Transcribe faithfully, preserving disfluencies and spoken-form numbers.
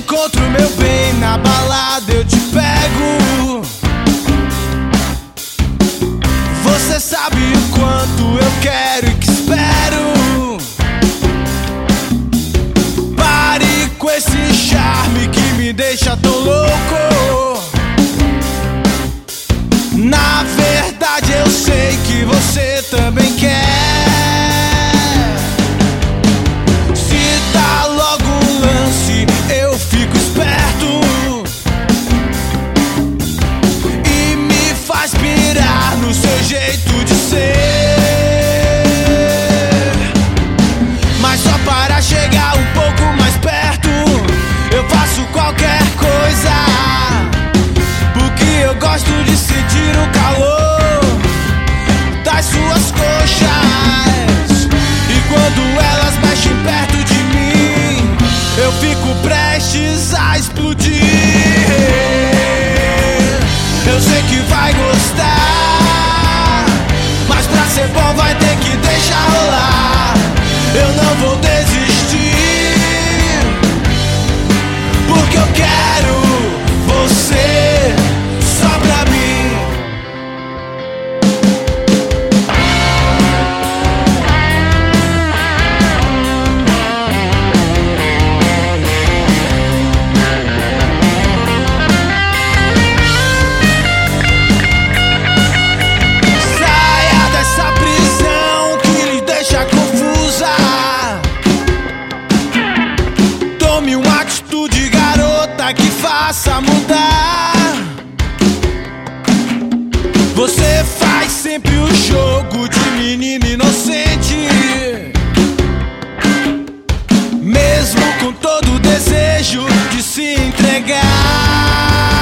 encontro, meu bem, na balada eu te pego. Você sabe o quanto eu quero e que espero. Pare com esse charme que me deixa tão louco. Na verdade eu sei que você também quer. Se dá logo um lance, eu fico esperto e me faz pirar no seu jeito de ser. Mas só para chegar um pouco mais perto, eu faço qualquer coisa, porque eu gosto de sentir o calor das suas coxas. E quando elas mexem perto de mim, eu fico prestes a explodir. Eu sei que vai gostar, mas pra ser bom vai ter que deixar rolar. Eu não vou desistir, porque eu quero você só pra mim. Saia dessa prisão que lhe deixa confusa. Tome uma atitude, garota, que faça mudar. Você faz sempre o jogo de menino inocente, mesmo com todo o desejo de se entregar.